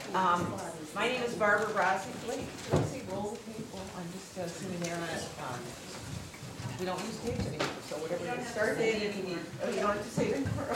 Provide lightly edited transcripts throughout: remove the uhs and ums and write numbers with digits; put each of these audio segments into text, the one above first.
My name is Barbara Rossi. Wait, did I say roll the tape? Well, I'm just assuming they're on it. We don't use tapes anymore, so whatever you start date if you need. Oh, you don't have to say it anymore.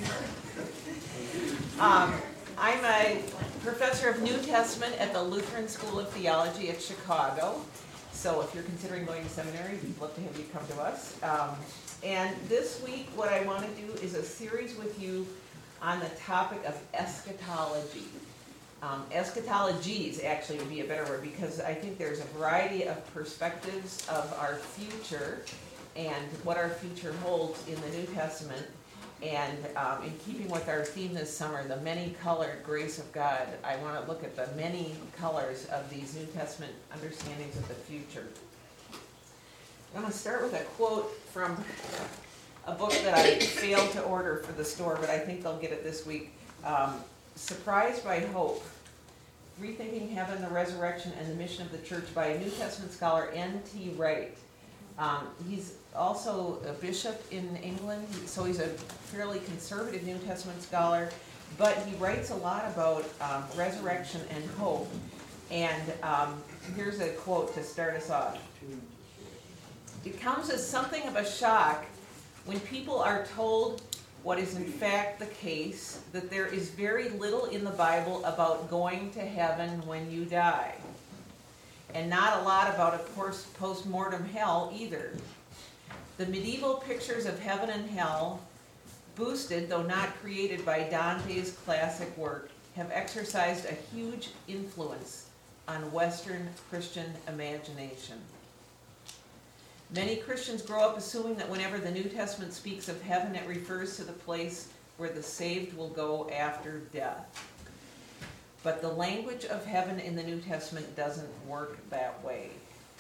I'm a professor of New Testament at the Lutheran School of Theology at Chicago. So if you're considering going to seminary, we'd love to have you come to us. And this week, what I want to do is a series with you on the topic of eschatology. Eschatologies actually would be a better word, because I think there's a variety of perspectives of our future and what our future holds in the New Testament. And in keeping with our theme this summer, the many-colored grace of God, I want to look at the many colors of these New Testament understandings of the future. I'm going to start with a quote from a book that I failed to order for the store, but I think they'll get it this week. Surprised by Hope, Rethinking Heaven, the Resurrection, and the Mission of the Church by a New Testament scholar, N.T. Wright. He's also a bishop in England, so he's a fairly conservative New Testament scholar, but he writes a lot about resurrection and hope. And here's a quote to start us off. It comes as something of a shock when people are told what is in fact the case, that there is very little in the Bible about going to heaven when you die. And not a lot about a post-mortem hell either. The medieval pictures of heaven and hell, boosted though not created by Dante's classic work, have exercised a huge influence on Western Christian imagination. Many Christians grow up assuming that whenever the New Testament speaks of heaven, it refers to the place where the saved will go after death. But the language of heaven in the New Testament doesn't work that way.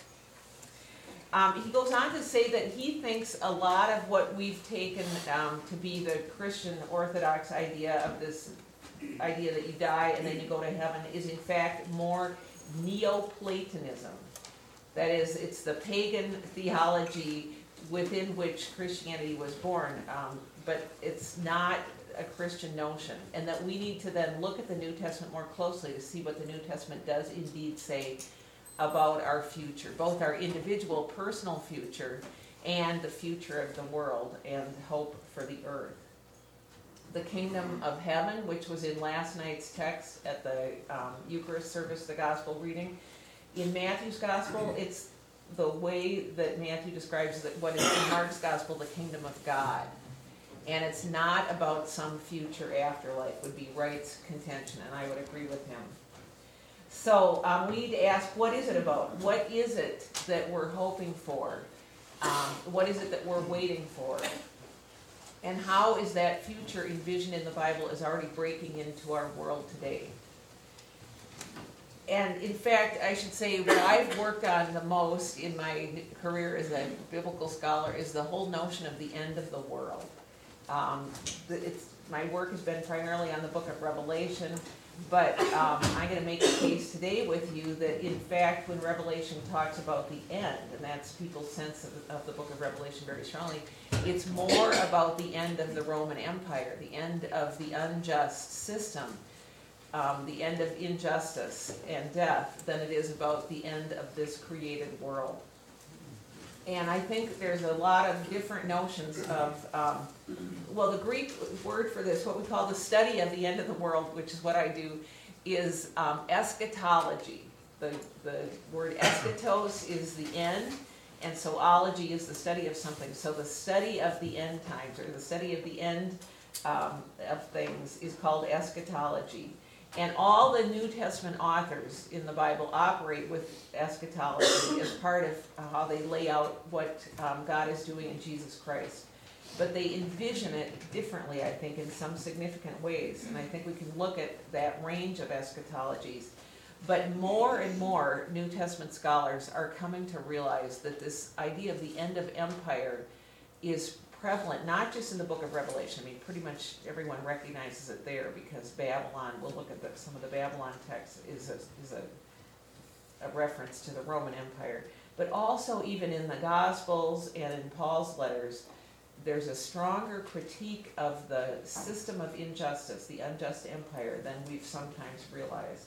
He goes on to say that he thinks a lot of what we've taken to be the Christian Orthodox idea of this idea that you die and then you go to heaven is in fact more Neoplatonism. That is, it's the pagan theology within which Christianity was born, but it's not a Christian notion, and that we need to then look at the New Testament more closely to see what the New Testament does indeed say about our future, both our individual personal future and the future of the world and hope for the earth. The kingdom of heaven, which was in last night's text at the Eucharist service, the gospel reading. In Matthew's gospel, it's the way that Matthew describes what is in Mark's gospel, the kingdom of God. And it's not about some future afterlife, would be Wright's contention, and I would agree with him. So we need to ask, what is it about? What is it that we're hoping for? What is it that we're waiting for? And how is that future envisioned in the Bible is already breaking into our world today? And in fact, I should say what I've worked on the most in my career as a biblical scholar is the whole notion of the end of the world. My work has been primarily on the book of Revelation, but I'm going to make a case today with you that in fact when Revelation talks about the end, and that's people's sense of the book of Revelation very strongly, it's more about the end of the Roman Empire, the end of the unjust system, the end of injustice and death, than it is about the end of this created world. And I think there's a lot of different notions of, the Greek word for this, what we call the study of the end of the world, which is what I do, is eschatology. The word eschatos is the end, and so ology is the study of something. So the study of the end times, or the study of the end of things, is called eschatology. And all the New Testament authors in the Bible operate with eschatology as part of how they lay out what God is doing in Jesus Christ. But they envision it differently, I think, in some significant ways. And I think we can look at that range of eschatologies. But more and more New Testament scholars are coming to realize that this idea of the end of empire is prevalent, not just in the book of Revelation. I mean, pretty much everyone recognizes it there, because Babylon, we'll look at some of the Babylon text, is a reference to the Roman Empire. But also even in the Gospels and in Paul's letters, there's a stronger critique of the system of injustice, the unjust empire, than we've sometimes realized.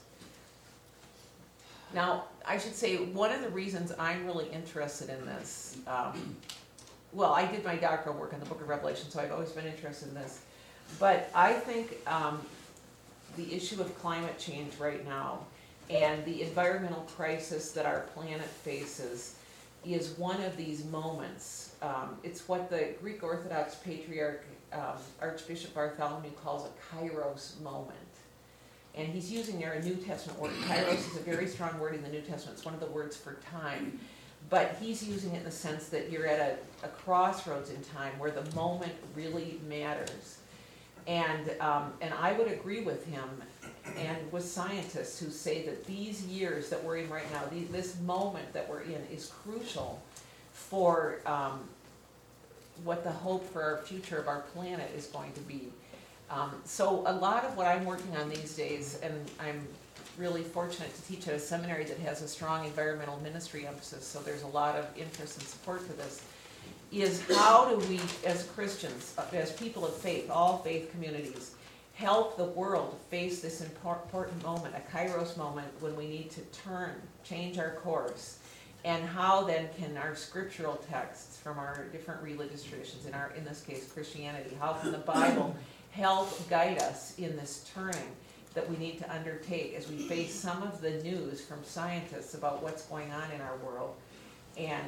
Now, I should say, one of the reasons I'm really interested in this, well, I did my doctoral work on the Book of Revelation, so I've always been interested in this. But I think the issue of climate change right now and the environmental crisis that our planet faces is one of these moments. It's what the Greek Orthodox Patriarch Archbishop Bartholomew calls a kairos moment. And he's using there a New Testament word. Kairos is a very strong word in the New Testament. It's one of the words for time. But he's using it in the sense that you're at a crossroads in time where the moment really matters. And I would agree with him and with scientists who say that these years that we're in right now, this moment that we're in is crucial for what the hope for our future of our planet is going to be. So a lot of what I'm working on these days, and I'm really fortunate to teach at a seminary that has a strong environmental ministry emphasis, so there's a lot of interest and support for this, is how do we, as Christians, as people of faith, all faith communities, help the world face this important moment, a kairos moment, when we need to change our course, and how then can our scriptural texts from our different religious traditions, in this case Christianity, how can the Bible help guide us in this turning that we need to undertake as we face some of the news from scientists about what's going on in our world, and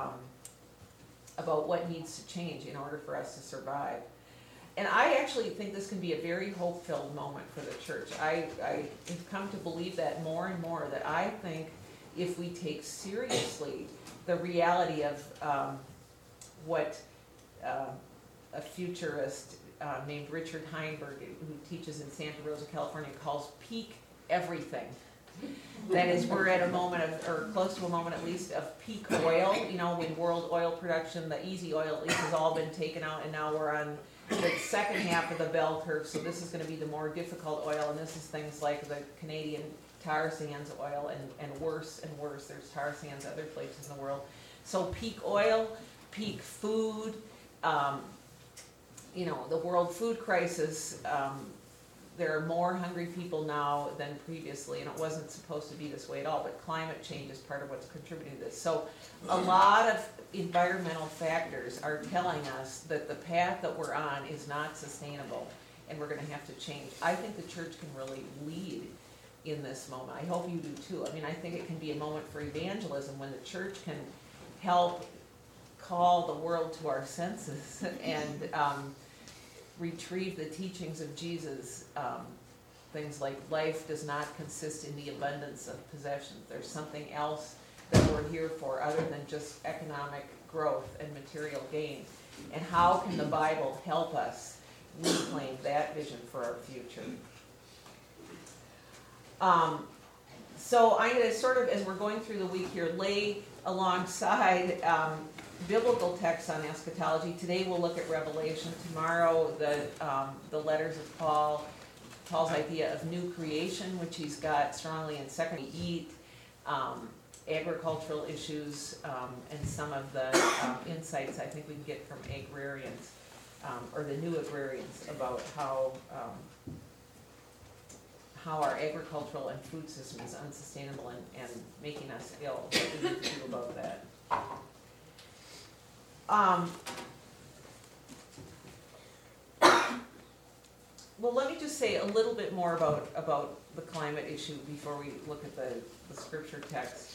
about what needs to change in order for us to survive. And I actually think this can be a very hope-filled moment for the church. I have come to believe that more and more, that I think if we take seriously the reality of what a futurist named Richard Heinberg, who teaches in Santa Rosa, California, calls peak everything. That is, we're at a moment of, or close to a moment at least, of peak oil. You know, in world oil production, the easy oil at least has all been taken out, and now we're on the second half of the bell curve, so this is going to be the more difficult oil, and this is things like the Canadian tar sands oil, and worse and worse. There's tar sands other places in the world. So peak oil, peak food, you know, the world food crisis, there are more hungry people now than previously, and it wasn't supposed to be this way at all, but climate change is part of what's contributing to this. So a lot of environmental factors are telling us that the path that we're on is not sustainable, and we're going to have to change. I think the church can really lead in this moment. I hope you do too. I mean, I think it can be a moment for evangelism when the church can help call the world to our senses and retrieve the teachings of Jesus, things like life does not consist in the abundance of possessions. There's something else that we're here for other than just economic growth and material gain. And how can the Bible help us reclaim that vision for our future? So I'm going to sort of, as we're going through the week here, lay alongside biblical texts on eschatology. Today we'll look at Revelation. Tomorrow the letters of Paul's idea of new creation, which he's got strongly in Second Eat, agricultural issues, and some of the insights I think we can get from agrarians, or the new agrarians, about how our agricultural and food system is unsustainable and making us ill. What do we need to do about that? Well, let me just say a little bit more about the climate issue before we look at the scripture text.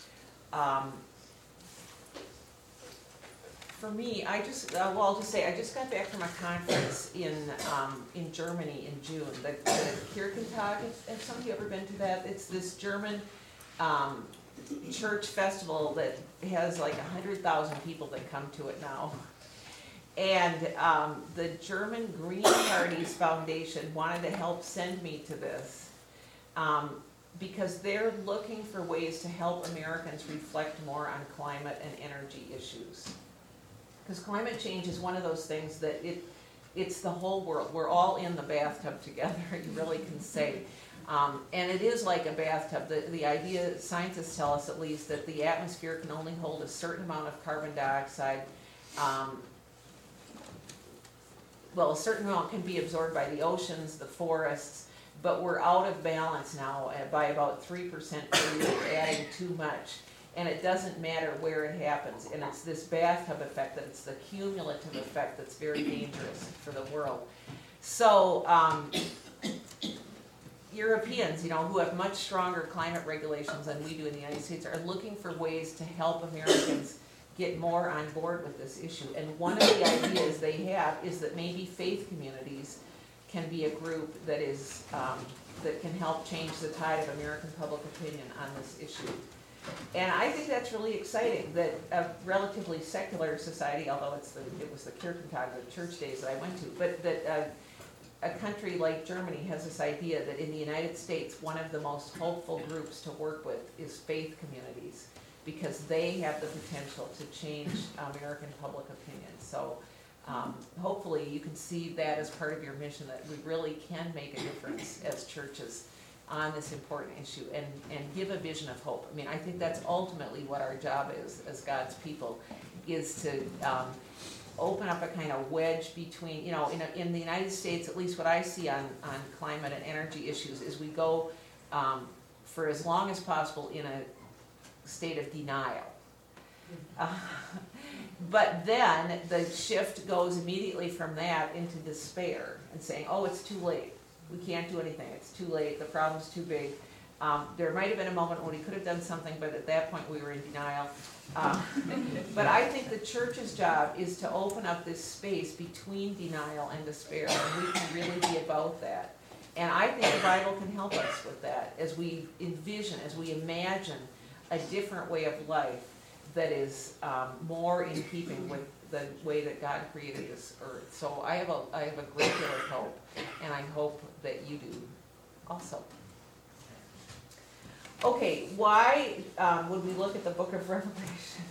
For me, I'll just say I just got back from a conference in Germany in June, the Kirchentag. Have some of you ever been to that? It's this German church festival that has like 100,000 people that come to it now. And the German Green Party's foundation wanted to help send me to this because they're looking for ways to help Americans reflect more on climate and energy issues. Because climate change is one of those things that it's the whole world. We're all in the bathtub together, you really can say. And it is like a bathtub. The idea, scientists tell us at least, that the atmosphere can only hold a certain amount of carbon dioxide well, a certain amount can be absorbed by the oceans, the forests, but we're out of balance now by about 3% per year. We're adding too much. And it doesn't matter where it happens. And it's this bathtub effect, that it's the cumulative effect that's very dangerous for the world. So Europeans, who have much stronger climate regulations than we do in the United States, are looking for ways to help Americans get more on board with this issue. And one of the ideas they have is that maybe faith communities can be a group that is that can help change the tide of American public opinion on this issue. And I think that's really exciting, that a relatively secular society, although it was the Kirchentag, the church days that I went to, but that a country like Germany has this idea that in the United States, one of the most hopeful groups to work with is faith communities, because they have the potential to change American public opinion. So hopefully you can see that as part of your mission, that we really can make a difference as churches on this important issue and give a vision of hope. I mean, I think that's ultimately what our job is as God's people, is to open up a kind of wedge between, in the United States, at least what I see on climate and energy issues, is we go for as long as possible in a state of denial. But then the shift goes immediately from that into despair and saying, oh, it's too late. We can't do anything. It's too late. The problem's too big. There might have been a moment when we could have done something, but at that point we were in denial. But I think the church's job is to open up this space between denial and despair, and we can really be about that. And I think the Bible can help us with that as we envision, as we imagine a different way of life that is more in keeping with the way that God created this earth. So I have a great deal of hope, and I hope that you do also. Okay, why would we look at the book of Revelation?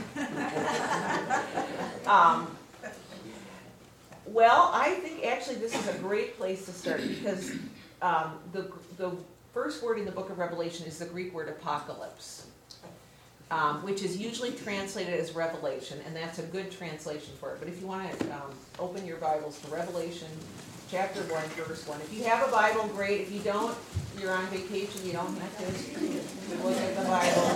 Well, I think actually this is a great place to start, because the first word in the book of Revelation is the Greek word apocalypse, which is usually translated as revelation, and that's a good translation for it. But if you want to open your Bibles to Revelation chapter 1, verse 1. If you have a Bible, great. If you don't, you're on vacation, you don't have to look at the Bible.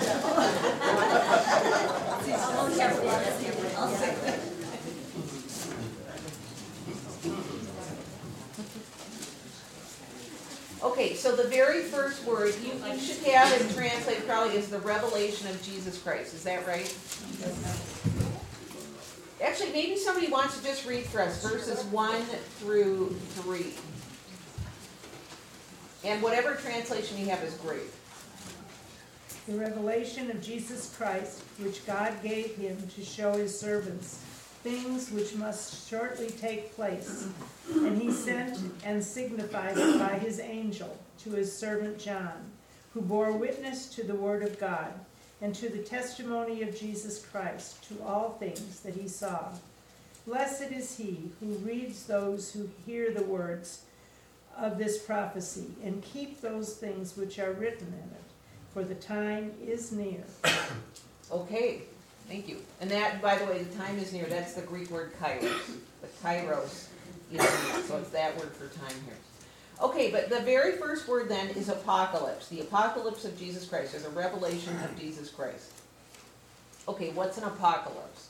Okay, so the very first word you should have it translated probably is the revelation of Jesus Christ. Is that right? Actually, maybe somebody wants to just read for us verses 1 through 3. And whatever translation you have is great. The revelation of Jesus Christ, which God gave him to show his servants things which must shortly take place. And he sent and signified it by his angel to his servant John, who bore witness to the word of God and to the testimony of Jesus Christ, to all things that he saw. Blessed is he who reads those who hear the words of this prophecy, and keep those things which are written in it, for the time is near. Okay, thank you. And that, by the way, the time is near, that's the Greek word kairos. The kairos is near, so it's that word for time here. Okay, but the very first word then is apocalypse, the apocalypse of Jesus Christ, or the revelation of Jesus Christ. Okay, what's an apocalypse?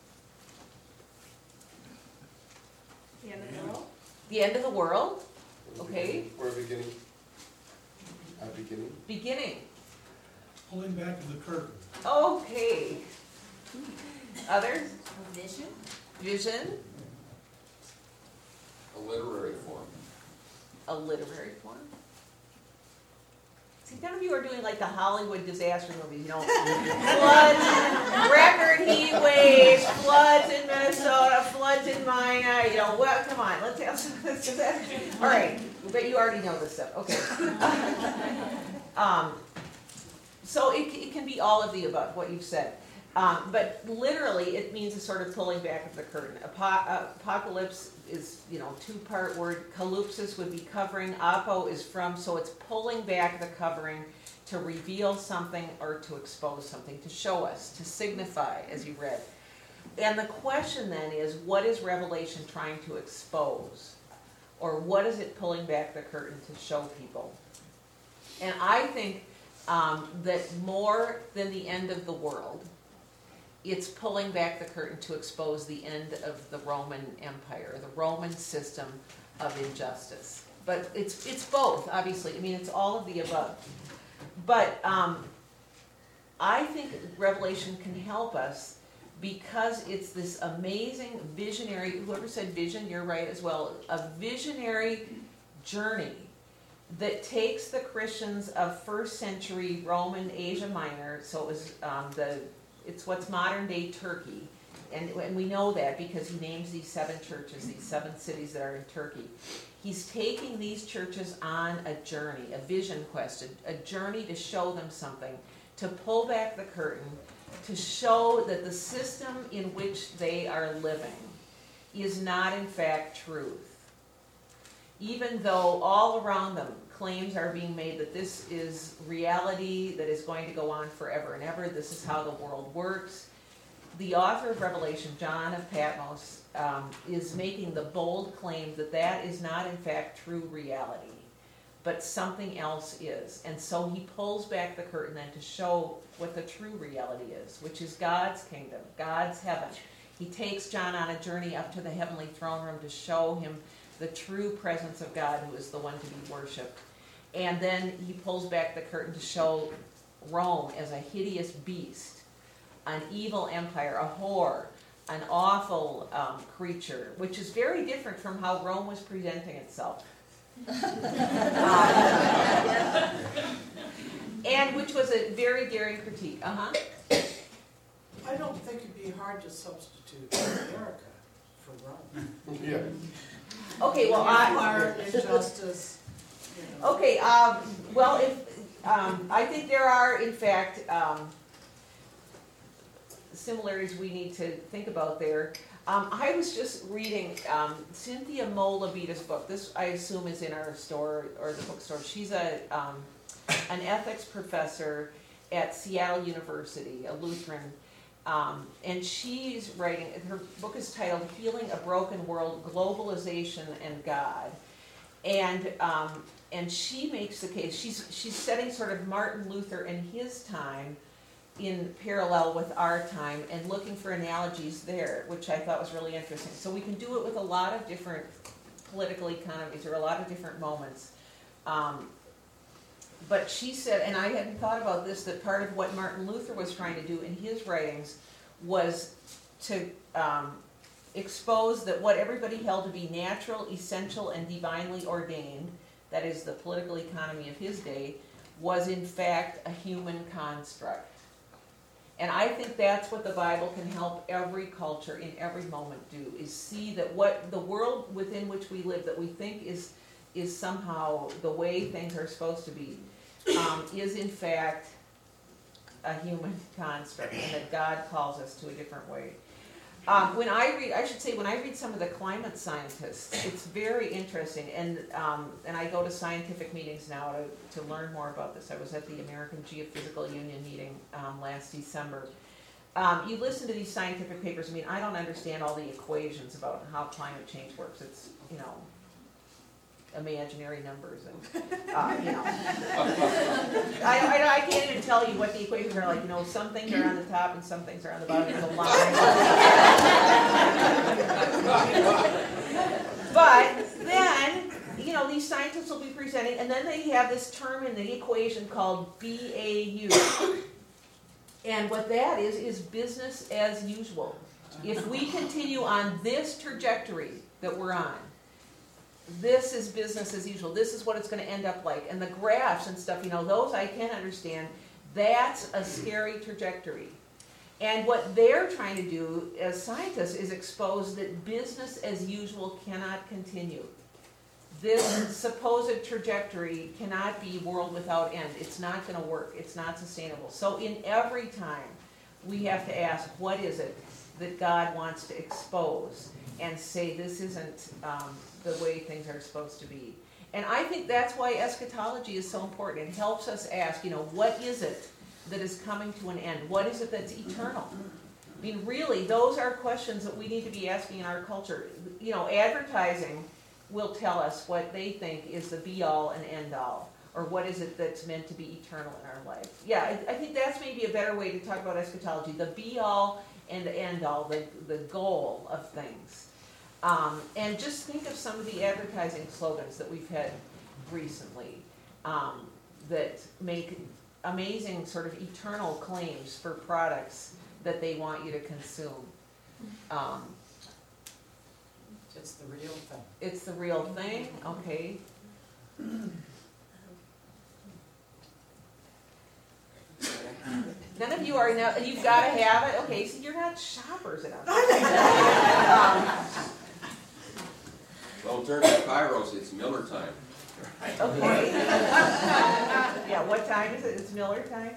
The end of the world? The end of the world? Okay. Or a beginning. A beginning. Beginning. Pulling back of the curtain. Okay. Others? A vision? Vision. A literary form. A literary form. See, none of you are doing like the Hollywood disaster movies, floods, record heat waves, floods in Minnesota, floods in Mina, well, come on, let's have some of this. All right, but you already know this stuff. Okay. So it can be all of the above, what you've said. But literally, it means a sort of pulling back of the curtain. Apocalypse is, two-part word. Kalypsis would be covering. Apo is from, so it's pulling back the covering to reveal something or to expose something, to show us, to signify, as you read. And the question then is, what is Revelation trying to expose? Or what is it pulling back the curtain to show people? And I think that more than the end of the world, it's pulling back the curtain to expose the end of the Roman Empire, the Roman system of injustice. But it's both, obviously. I mean, it's all of the above. But I think Revelation can help us because it's this amazing visionary, whoever said vision, you're right as well, a visionary journey that takes the Christians of first century Roman Asia Minor, so it was it's what's modern day Turkey, and we know that because he names these 7 churches, these 7 cities that are in Turkey. He's taking these churches on a journey, a vision quest, a journey to show them something, to pull back the curtain, to show that the system in which they are living is not in fact truth. Even though all around them claims are being made that this is reality that is going to go on forever and ever, this is how the world works, the author of Revelation, John of Patmos, is making the bold claim that that is not in fact true reality, but something else is. And so he pulls back the curtain then to show what the true reality is, which is God's kingdom, God's heaven. He takes John on a journey up to the heavenly throne room to show him the true presence of God, who is the one to be worshipped. And then he pulls back the curtain to show Rome as a hideous beast, an evil empire, a whore, an awful creature, which is very different from how Rome was presenting itself. And which was a very daring critique. I don't think it'd be hard to substitute America for Rome. Yeah. Okay, well, Empire, injustice, you know. okay, well, if I think there are, in fact, similarities we need to think about there. I was just reading Cynthia Molabita's book. This, I assume, is in our store or the bookstore. She's an ethics professor at Seattle University, a Lutheran, and she's writing. Her book is titled "Healing a Broken World: Globalization and God," and she makes the case. She's setting sort of Martin Luther in his time in parallel with our time and looking for analogies there, which I thought was really interesting. So we can do it with a lot of different political economies or a lot of different moments. But she said, and I hadn't thought about this, that part of what Martin Luther was trying to do in his writings was to expose that what everybody held to be natural, essential, and divinely ordained, that is the political economy of his day, was in fact a human construct. And I think that's what the Bible can help every culture in every moment do, is see that what the world within which we live, that we think is somehow the way things are supposed to be, is in fact a human construct, and that God calls us to a different way. When I read some of the climate scientists, it's very interesting, and I go to scientific meetings now to learn more about this. I was at the American Geophysical Union meeting last December. You listen to these scientific papers. I mean, I don't understand all the equations about how climate change works. It's, imaginary numbers and, I can't even tell you what the equations are like. Some things are on the top and some things are on the bottom. There's a line. But then, these scientists will be presenting, and then they have this term in the equation called BAU. And what that is business as usual. If we continue on this trajectory that we're on, this is business as usual. This is what it's going to end up like. And the graphs and stuff, those I can understand. That's a scary trajectory. And what they're trying to do as scientists is expose that business as usual cannot continue. This supposed trajectory cannot be world without end. It's not going to work. It's not sustainable. So in every time, we have to ask, what is it that God wants to expose and say this isn't the way things are supposed to be. And I think that's why eschatology is so important. It helps us ask, what is it that is coming to an end? What is it that's eternal? I mean, really, those are questions that we need to be asking in our culture. You know, advertising will tell us what they think is the be-all and end-all, or what is it that's meant to be eternal in our life. Yeah, I think that's maybe a better way to talk about eschatology, the be-all and the end-all, the goal of things. And just think of some of the advertising slogans that we've had recently that make amazing sort of eternal claims for products that they want you to consume. It's the real thing. It's the real thing, okay. None of you are, you've got to have it, okay, so you're not shoppers enough. Well, turn to Kairos, it's Miller time. Okay. Yeah, what time is it? It's Miller time?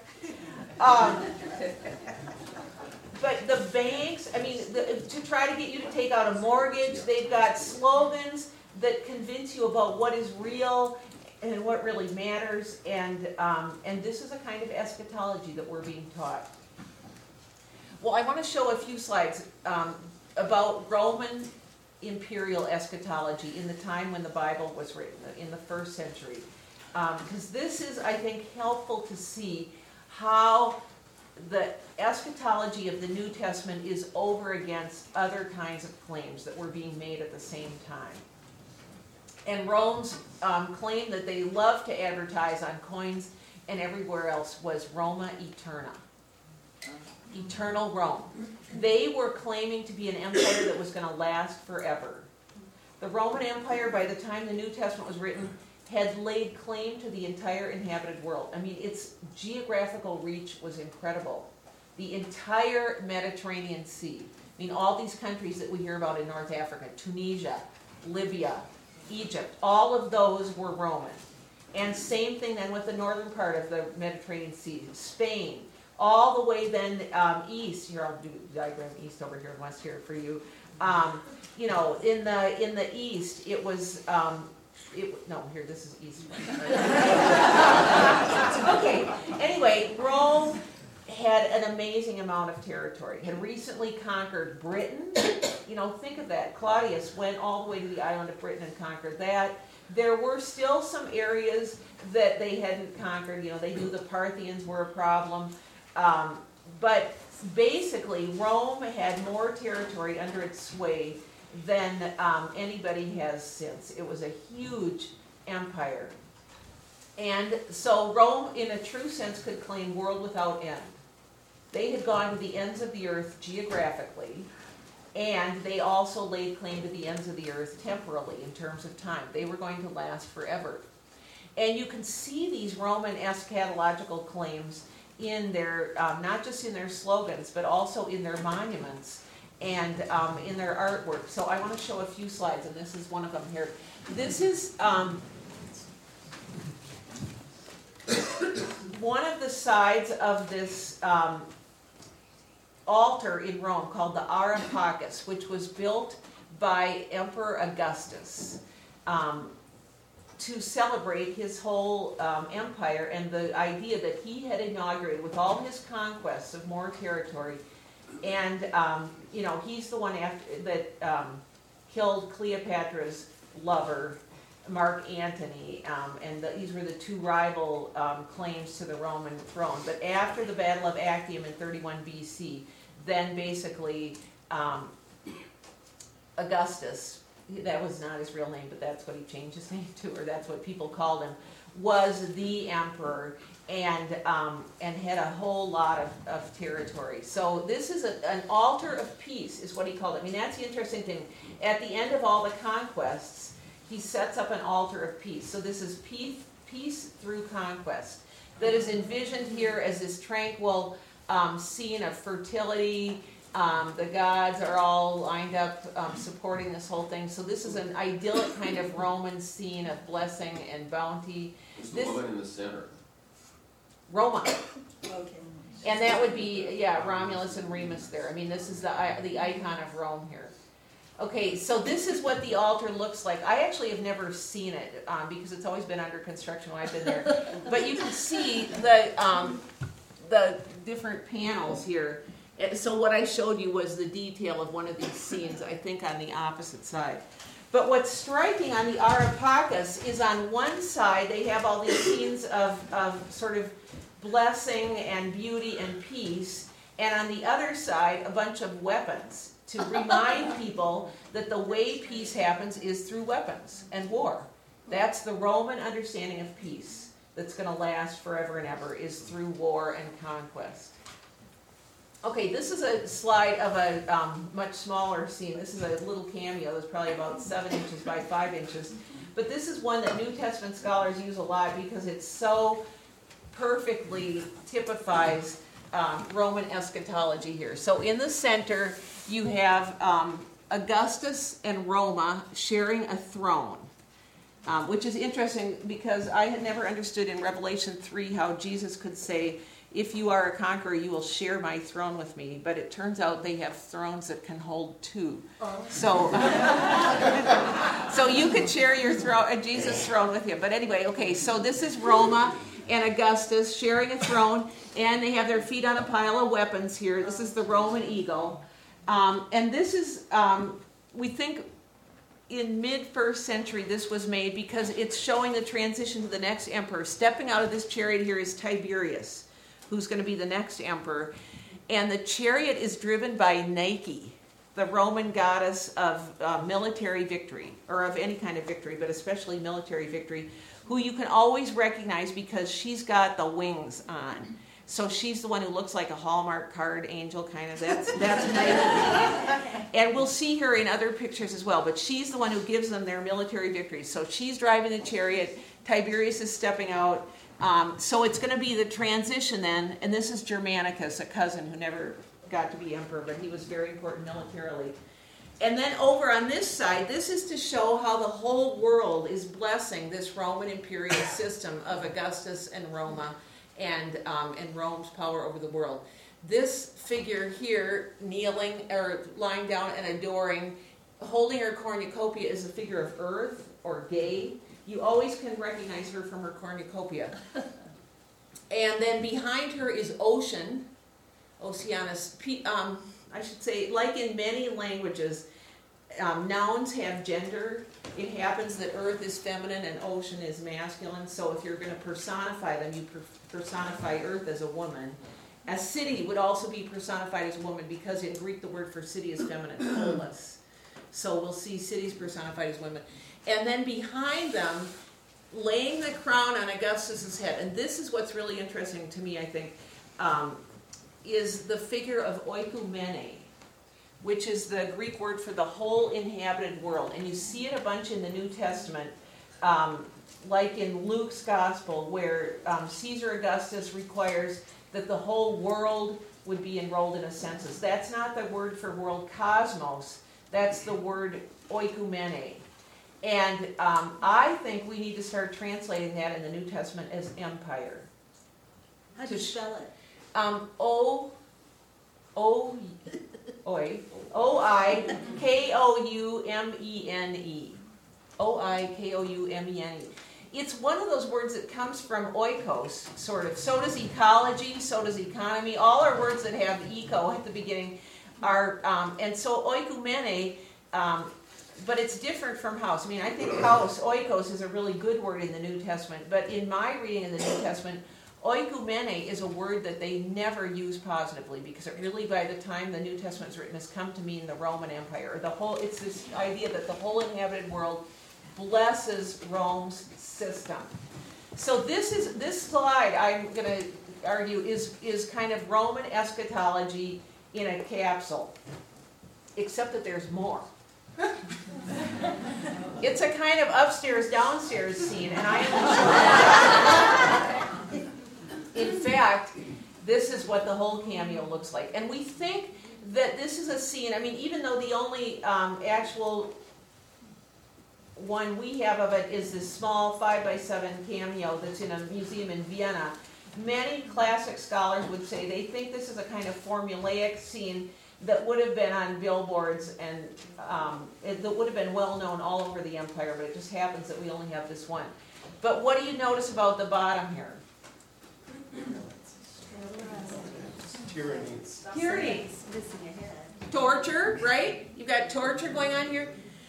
But the banks, I mean, to try to get you to take out a mortgage, they've got slogans that convince you about what is real and what really matters, and this is a kind of eschatology that we're being taught. Well, I want to show a few slides about Roman imperial eschatology in the time when the Bible was written, in the 1st century. Because this is, I think, helpful to see how the eschatology of the New Testament is over against other kinds of claims that were being made at the same time. And Rome's claim that they loved to advertise on coins and everywhere else was Roma Eterna. Eternal Rome. They were claiming to be an empire that was going to last forever. The Roman Empire, by the time the New Testament was written, had laid claim to the entire inhabited world. I mean, its geographical reach was incredible. The entire Mediterranean Sea. I mean, all these countries that we hear about in North Africa, Tunisia, Libya, Egypt, all of those were Roman. And same thing then with the northern part of the Mediterranean Sea, Spain, all the way then east. Here, I'll do the diagram east over here and west here for you. You know, in the east, it was. Here, this is east. Okay. Anyway, Rome had an amazing amount of territory. Had recently conquered Britain. You know, think of that. Claudius went all the way to the island of Britain and conquered that. There were still some areas that they hadn't conquered. You know, they knew the Parthians were a problem. But basically, Rome had more territory under its sway than anybody has since. It was a huge empire. And so Rome, in a true sense, could claim world without end. They had gone to the ends of the earth geographically, and they also laid claim to the ends of the earth temporally in terms of time. They were going to last forever. And you can see these Roman eschatological claims in their, not just in their slogans, but also in their monuments and in their artwork. So I want to show a few slides, and this is one of them here. This is one of the sides of this altar in Rome called the Areopagus, which was built by Emperor Augustus to celebrate his whole empire and the idea that he had inaugurated with all his conquests of more territory. And, you know, he's the one that killed Cleopatra's lover, Mark Antony, and these were the two rival claims to the Roman throne. But after the Battle of Actium in 31 BC, then basically Augustus, that was not his real name, but that's what he changed his name to, or that's what people called him, was the emperor and had a whole lot of territory. So this is an altar of peace, is what he called it. I mean, that's the interesting thing. At the end of all the conquests, he sets up an altar of peace. So this is peace through conquest that is envisioned here as this tranquil scene of fertility. The gods are all lined up supporting this whole thing. So this is an idyllic kind of Roman scene of blessing and bounty. Is the woman in the center? Roma. Okay. And that would be, yeah, Romulus and Remus there. I mean, this is the icon of Rome here. Okay, so this is what the altar looks like. I actually have never seen it because it's always been under construction when I've been there. But you can see the different panels here. So what I showed you was the detail of one of these scenes, I think on the opposite side. But what's striking on the Areopagus is on one side they have all these scenes of sort of blessing and beauty and peace, and on the other side a bunch of weapons to remind people that the way peace happens is through weapons and war. That's the Roman understanding of peace that's going to last forever and ever, is through war and conquest. Okay, this is a slide of a much smaller scene. This is a little cameo that's probably about 7 inches by 5 inches. But this is one that New Testament scholars use a lot because it so perfectly typifies Roman eschatology here. So in the center, you have Augustus and Roma sharing a throne, which is interesting because I had never understood in Revelation 3 how Jesus could say, if you are a conqueror, you will share my throne with me. But it turns out they have thrones that can hold 2. So, so you could share your throne, Jesus' throne with him. But anyway, okay, so this is Roma and Augustus sharing a throne, and they have their feet on a pile of weapons here. This is the Roman eagle. And this is, we think in mid-1st century this was made because it's showing the transition to the next emperor. Stepping out of this chariot here is Tiberius, who's going to be the next emperor. And the chariot is driven by Nike, the Roman goddess of military victory, or of any kind of victory, but especially military victory, who you can always recognize because she's got the wings on. So she's the one who looks like a Hallmark card angel, kind of. That's Nike. And we'll see her in other pictures as well, but she's the one who gives them their military victories. So she's driving the chariot, Tiberius is stepping out. So it's going to be the transition then, and this is Germanicus, a cousin who never got to be emperor, but he was very important militarily. And then over on this side, this is to show how the whole world is blessing this Roman imperial system of Augustus and Roma and Rome's power over the world. This figure here, kneeling or lying down and adoring, holding her cornucopia, is a figure of Earth or Gaia. You always can recognize her from her cornucopia. And then behind her is Ocean, Oceanus. I should say, like in many languages, nouns have gender. It happens that Earth is feminine and Ocean is masculine. So if you're going to personify them, you personify Earth as a woman. A city would also be personified as a woman because in Greek the word for city is feminine, polis. So we'll see cities personified as women. And then behind them, laying the crown on Augustus's head, and this is what's really interesting to me, I think, is the figure of oikumene, which is the Greek word for the whole inhabited world. And you see it a bunch in the New Testament, like in Luke's Gospel, where Caesar Augustus requires that the whole world would be enrolled in a census. That's not the word for world, cosmos. That's the word oikumene. And I think we need to start translating that in the New Testament as empire. How do you spell it? O-I-K-O-U-M-E-N-E. O-I-K-O-U-M-E-N-E. It's one of those words that comes from oikos, sort of. So does ecology, so does economy. All our words that have eco at the beginning are, and so oikumene, but it's different from house. I mean, I think house, oikos, is a really good word in the New Testament, but in my reading in the New Testament, oikumene is a word that they never use positively because it really, by the time the New Testament is written, has come to mean the Roman Empire. It's this idea that the whole inhabited world blesses Rome's system. So this slide, I'm going to argue, is kind of Roman eschatology in a capsule, except that there's more. It's a kind of upstairs, downstairs scene, and in fact, this is what the whole cameo looks like. And we think that this is a scene, I mean, even though the only actual one we have of it is this small 5x7 cameo that's in a museum in Vienna, many classic scholars would say they think this is a kind of formulaic scene that would have been on billboards and that would have been well known all over the empire, but it just happens that we only have this one. But what do you notice about the bottom here? Tyranny. Tyranny. Something's missing a head. Torture, right? You've got torture going on here.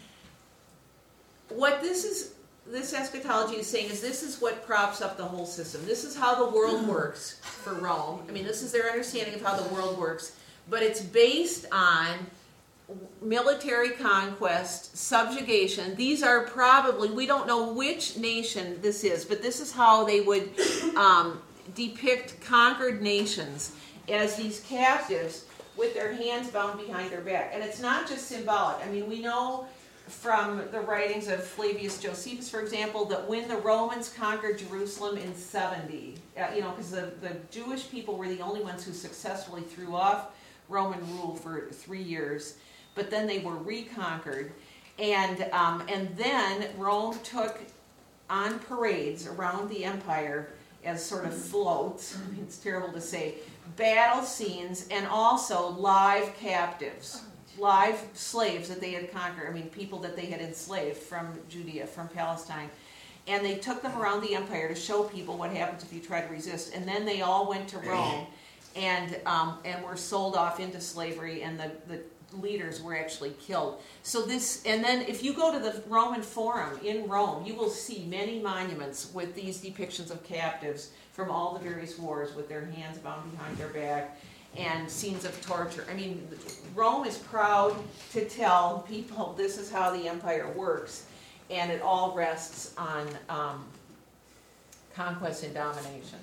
What this eschatology is saying is this is what props up the whole system. This is how the world works for Rome. I mean, this is their understanding of how the world works, but it's based on military conquest, subjugation. These are probably, we don't know which nation this is, but this is how they would depict conquered nations as these captives with their hands bound behind their back. And it's not just symbolic. I mean, we know from the writings of Flavius Josephus, for example, that when the Romans conquered Jerusalem in 70, because the Jewish people were the only ones who successfully threw off Roman rule for 3 years, but then they were reconquered, and then Rome took on parades around the empire as sort of floats. I mean, it's terrible to say, battle scenes, and also live captives, live slaves that they had conquered. I mean, people that they had enslaved from Judea, from Palestine. And they took them around the empire to show people what happens if you try to resist. And then they all went to Rome and were sold off into slavery, and the leaders were actually killed. So this, and then if you go to the Roman Forum in Rome, you will see many monuments with these depictions of captives from all the various wars with their hands bound behind their back, and scenes of torture. I mean, Rome is proud to tell people this is how the empire works, and it all rests on conquest and domination.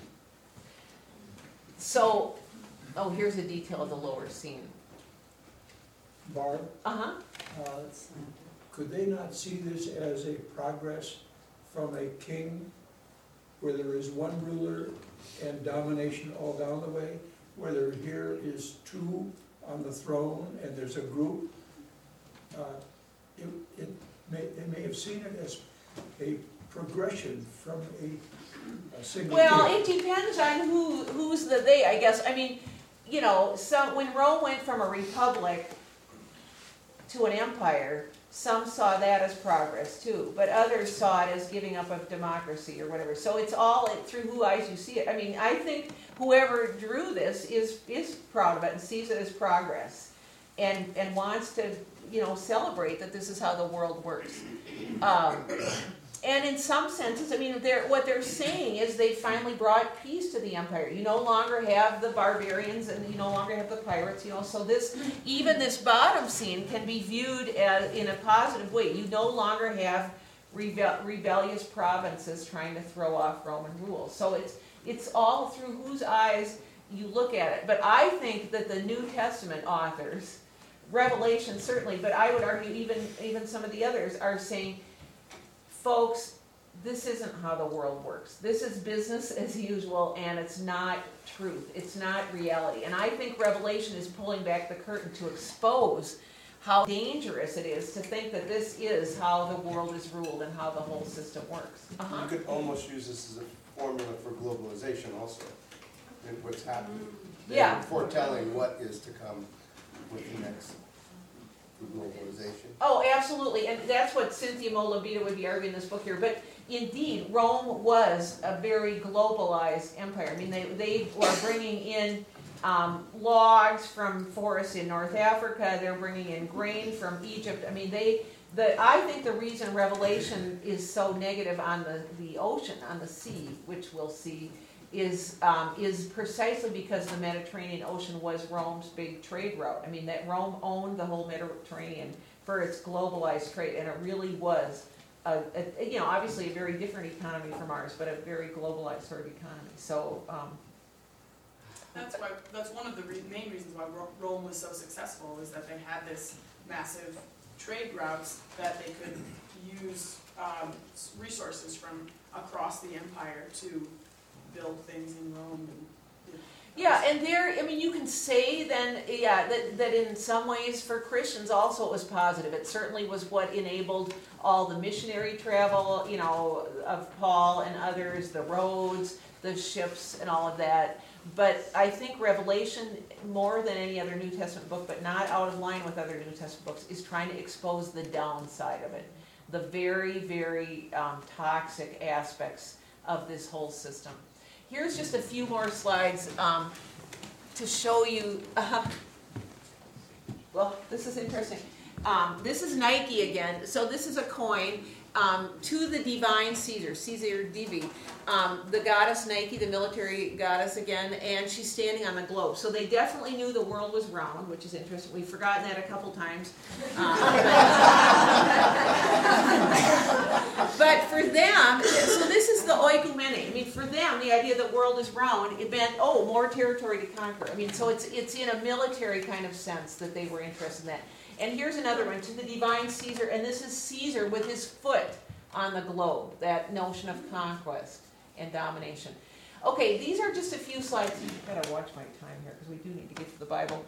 So, here's a detail of the lower scene. Barb, Uh-huh. could they not see this as a progress from a king where there is one ruler and domination all down the way, whether here is two on the throne and there's a group? They may have seen it as a progression from a single Well, king. it depends on who's the they, I guess. I mean, so when Rome went from a republic to an empire, some saw that as progress too, but others saw it as giving up of democracy or whatever. So it's all through whose eyes you see it. I mean, I think whoever drew this is proud of it and sees it as progress, and wants to celebrate that this is how the world works. And in some senses, I mean, what they're saying is they finally brought peace to the empire. You no longer have the barbarians, and you no longer have the pirates. So even this bottom scene can be viewed as in a positive way. You no longer have rebellious provinces trying to throw off Roman rule. So it's all through whose eyes you look at it. But I think that the New Testament authors, Revelation certainly, but I would argue even some of the others are saying, folks, this isn't how the world works. This is business as usual, and it's not truth. It's not reality. And I think Revelation is pulling back the curtain to expose how dangerous it is to think that this is how the world is ruled and how the whole system works. You could almost use this as a formula for globalization also, and what's happening. Yeah. They're foretelling what is to come with the next globalization. Oh, absolutely, and that's what Cynthia Molabita would be arguing in this book here. But indeed, Rome was a very globalized empire. I mean, they were bringing in logs from forests in North Africa. They're bringing in grain from Egypt. I mean, I think the reason Revelation is so negative on the ocean, on the sea, which we'll see, is precisely because the Mediterranean Ocean was Rome's big trade route. I mean, that Rome owned the whole Mediterranean for its globalized trade, and it really was, obviously a very different economy from ours, but a very globalized sort of economy. So, that's one of the main reasons why Rome was so successful, is that they had this massive trade routes that they could use resources from across the empire to build things in Rome. And you can say then, that in some ways for Christians also it was positive. It certainly was what enabled all the missionary travel, of Paul and others, the roads, the ships, and all of that. But I think Revelation, more than any other New Testament book, but not out of line with other New Testament books, is trying to expose the downside of it, the very, very toxic aspects of this whole system. Here's just a few more slides to show you, well, this is interesting. This is Nike again. So this is a coin to the divine Caesar, Caesar Divi, the goddess Nike, the military goddess again, and she's standing on the globe. So they definitely knew the world was round, which is interesting. We've forgotten that a couple times. But for them, so this is the oikumene. I mean, for them, the idea that the world is round, it meant, oh, more territory to conquer. I mean, so it's in a military kind of sense that they were interested in that. And here's another one, to the divine Caesar, and this is Caesar with his foot on the globe, that notion of conquest and domination. Okay, these are just a few slides. I gotta watch my time here, because we do need to get to the Bible.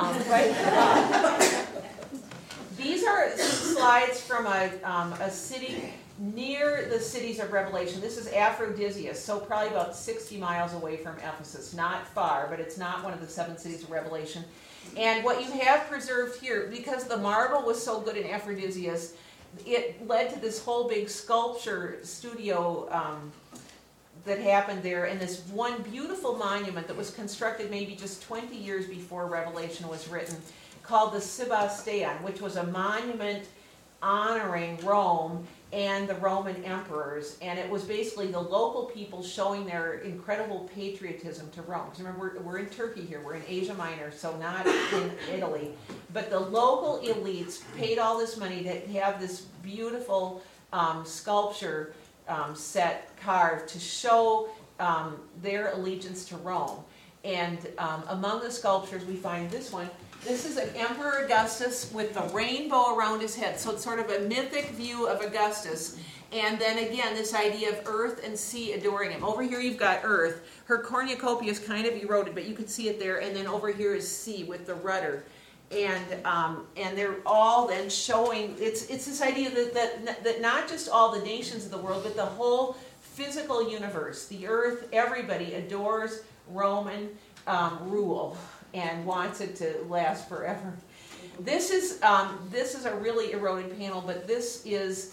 These are some slides from a city near the cities of Revelation. This is Aphrodisias, so probably about 60 miles away from Ephesus. Not far, but it's not one of the 7 cities of Revelation. And what you have preserved here, because the marble was so good in Aphrodisias, it led to this whole big sculpture studio that happened there, and this one beautiful monument that was constructed maybe just 20 years before Revelation was written, called the Sebastean, which was a monument honoring Rome and the Roman emperors, and it was basically the local people showing their incredible patriotism to Rome. Because remember, we're in Turkey here, we're in Asia Minor, so not in Italy. But the local elites paid all this money to have this beautiful sculpture set carved to show their allegiance to Rome. And among the sculptures we find this one. This is an Emperor Augustus with the rainbow around his head. So it's sort of a mythic view of Augustus. And then again, this idea of earth and sea adoring him. Over here you've got earth. Her cornucopia is kind of eroded, but you can see it there. And then over here is sea with the rudder. And they're all then showing, it's this idea that not just all the nations of the world, but the whole physical universe, the earth, everybody adores Roman rule and wants it to last forever. This is a really eroded panel, but this is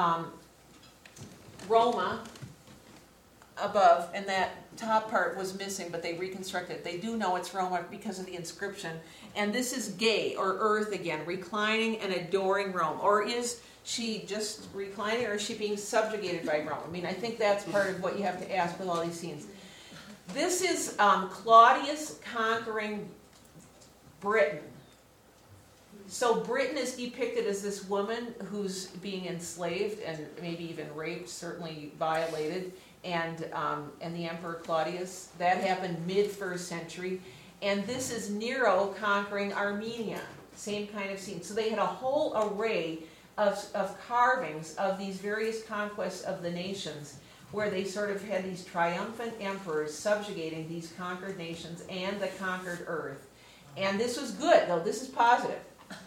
Roma above, and that top part was missing, but they reconstructed it. They do know it's Roma because of the inscription. And this is Gaia, or Earth again, reclining and adoring Rome. Or is she just reclining, or is she being subjugated by Rome? I mean, I think that's part of what you have to ask with all these scenes. This is Claudius conquering Britain. So Britain is depicted as this woman who's being enslaved and maybe even raped, certainly violated, and the Emperor Claudius. That happened mid-1st century. And this is Nero conquering Armenia. Same kind of scene. So they had a whole array of carvings of these various conquests of the nations, where they sort of had these triumphant emperors subjugating these conquered nations and the conquered earth. And this was good, though. This is positive.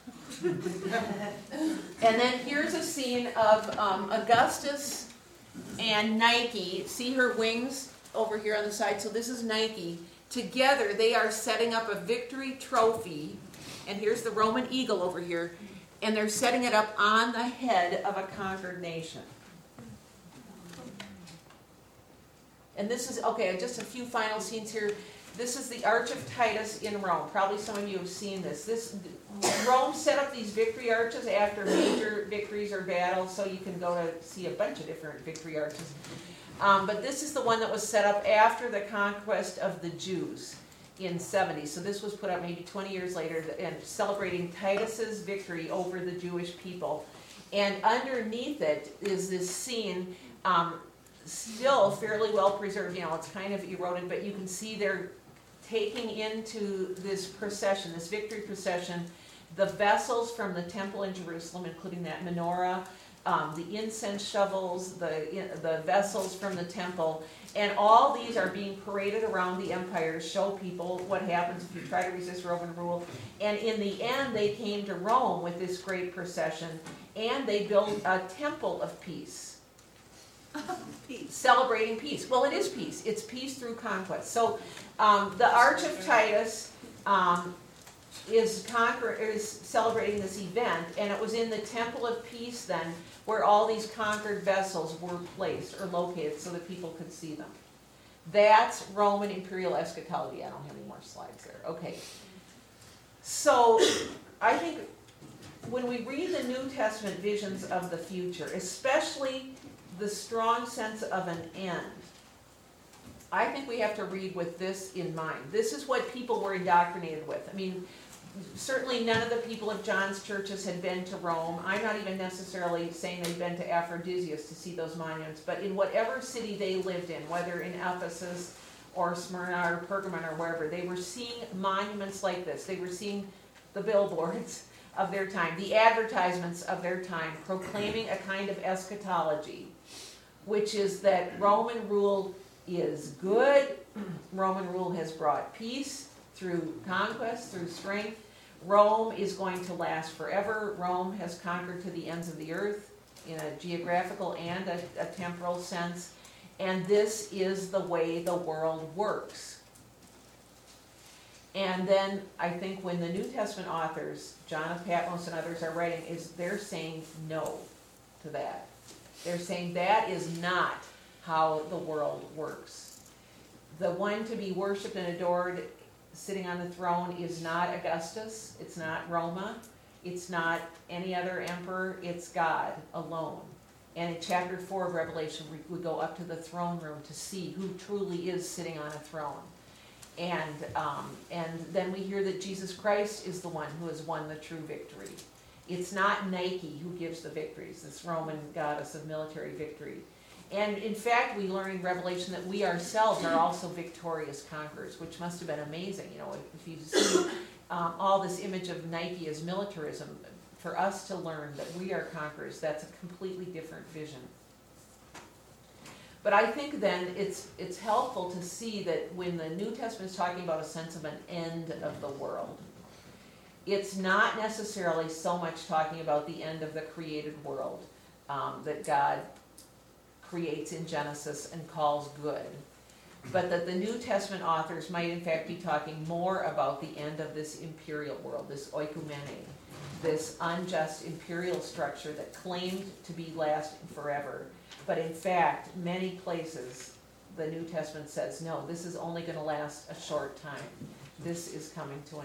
And then here's a scene of Augustus and Nike. See her wings over here on the side? So this is Nike. Together, they are setting up a victory trophy. And here's the Roman eagle over here. And they're setting it up on the head of a conquered nation. And this is, okay, just a few final scenes here. This is the Arch of Titus in Rome. Probably some of you have seen this. Rome set up these victory arches after major victories or battles, so you can go to see a bunch of different victory arches. But this is the one that was set up after the conquest of the Jews in 70. So this was put up maybe 20 years later, and celebrating Titus's victory over the Jewish people. And underneath it is this scene, still fairly well preserved. You know, it's kind of eroded, but you can see they're taking into this procession, this victory procession, the vessels from the temple in Jerusalem, including that menorah, the incense shovels, the vessels from the temple, and all these are being paraded around the empire to show people what happens if you try to resist Roman rule. And in the end, they came to Rome with this great procession, and they built a temple of peace. Peace. Celebrating peace. Well, it is peace. It's peace through conquest. So the Arch of Titus is celebrating this event, and it was in the Temple of Peace then where all these conquered vessels were placed or located so that people could see them. That's Roman imperial eschatology. I don't have any more slides there. Okay. So I think when we read the New Testament visions of the future, especially the strong sense of an end, I think we have to read with this in mind. This is what people were indoctrinated with. I mean, certainly none of the people of John's churches had been to Rome. I'm not even necessarily saying they'd been to Aphrodisias to see those monuments, but in whatever city they lived in, whether in Ephesus or Smyrna or Pergamon or wherever, they were seeing monuments like this. They were seeing the billboards of their time, the advertisements of their time, proclaiming a kind of eschatology, which is that Roman rule is good. Roman rule has brought peace through conquest, through strength. Rome is going to last forever. Rome has conquered to the ends of the earth in a geographical and a temporal sense. And this is the way the world works. And then I think when the New Testament authors, John of Patmos and others are writing, they're saying no to that. They're saying that is not how the world works. The one to be worshipped and adored sitting on the throne is not Augustus, it's not Roma, it's not any other emperor, it's God alone. And in chapter 4 of Revelation, we go up to the throne room to see who truly is sitting on a throne. And then we hear that Jesus Christ is the one who has won the true victory. It's not Nike who gives the victories, this Roman goddess of military victory. And in fact, we learn in Revelation that we ourselves are also victorious conquerors, which must have been amazing. You know, if you see all this image of Nike as militarism, for us to learn that we are conquerors, that's a completely different vision. But I think then it's helpful to see that when the New Testament is talking about a sense of an end of the world, it's not necessarily so much talking about the end of the created world that God creates in Genesis and calls good, but that the New Testament authors might in fact be talking more about the end of this imperial world, this oikumene, this unjust imperial structure that claimed to be lasting forever. But in fact, many places the New Testament says, no, this is only going to last a short time. This is coming to an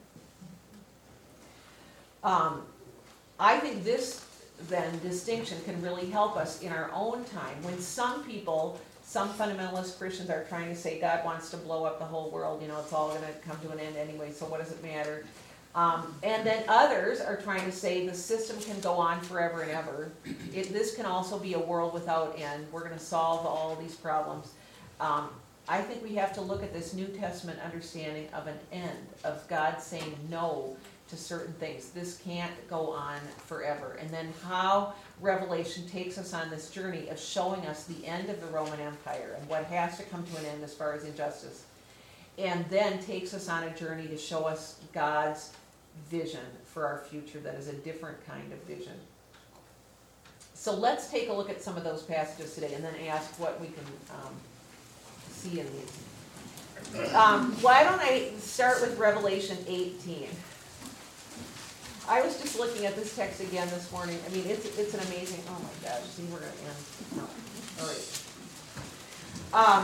end. I think this then distinction can really help us in our own time when some people, some fundamentalist Christians are trying to say God wants to blow up the whole world, you know, it's all going to come to an end anyway, so what does it matter? And then others are trying to say the system can go on forever and ever. This can also be a world without end. We're going to solve all these problems. I think we have to look at this New Testament understanding of an end, of God saying no to certain things. This can't go on forever. And then how Revelation takes us on this journey of showing us the end of the Roman Empire and what has to come to an end as far as injustice. And then takes us on a journey to show us God's vision for our future that is a different kind of vision. So let's take a look at some of those passages today and then ask what we can see in these. Why don't I start with Revelation 18? I was just looking at this text again this morning. I mean, it's an amazing, oh my gosh, see, we're going to end. No. All right.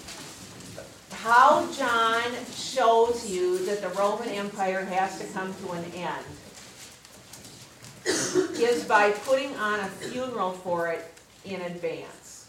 How John shows you that the Roman Empire has to come to an end is by putting on a funeral for it in advance.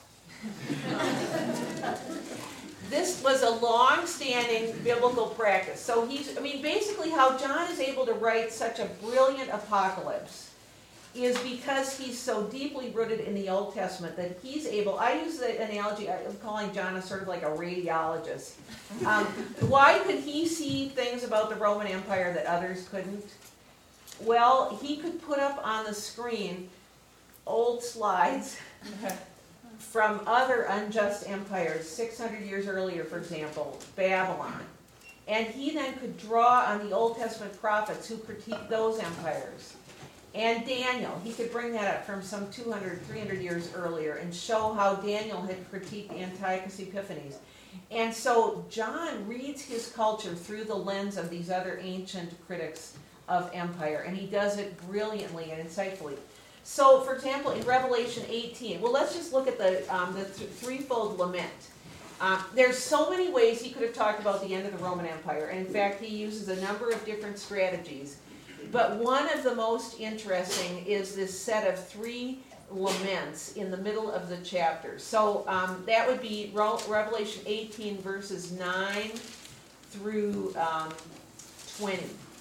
This was a long-standing biblical practice. So basically how John is able to write such a brilliant apocalypse is because he's so deeply rooted in the Old Testament that he's able, I use the analogy, I'm calling John sort of like a radiologist. Why could he see things about the Roman Empire that others couldn't? Well, he could put up on the screen old slides from other unjust empires, 600 years earlier, for example, Babylon. And he then could draw on the Old Testament prophets who critiqued those empires. And Daniel, he could bring that up from some 200, 300 years earlier and show how Daniel had critiqued Antiochus Epiphanes. And so John reads his culture through the lens of these other ancient critics of empire, and he does it brilliantly and insightfully. So, for example, in Revelation 18, well, let's just look at the threefold lament. There's so many ways he could have talked about the end of the Roman Empire, and in fact, he uses a number of different strategies. But one of the most interesting is this set of 3 laments in the middle of the chapter. So that would be Revelation 18 verses 9 through 20.